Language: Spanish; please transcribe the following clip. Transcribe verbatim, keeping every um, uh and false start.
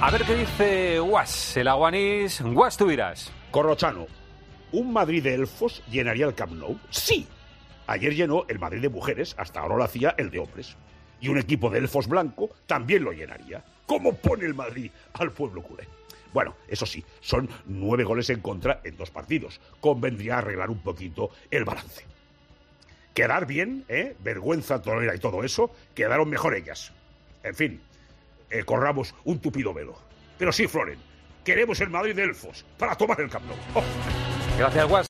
A ver qué dice Guas, el aguanís. Guas, tú dirás. Corrochano, ¿un Madrid de elfos llenaría el Camp Nou? ¡Sí! Ayer llenó el Madrid de mujeres, hasta ahora lo hacía el de hombres. Y un equipo de elfos blanco también lo llenaría. ¿Cómo pone el Madrid al pueblo culé? Bueno, eso sí, son nueve goles en contra en dos partidos. Convendría arreglar un poquito el balance. Quedar bien, ¿eh? Vergüenza, tolera y todo eso, quedaron mejor ellas. En fin, eh, corramos un tupido velo. Pero sí, Floren, queremos el Madrid de elfos para tomar el Camp Nou. Oh. Gracias, Guas.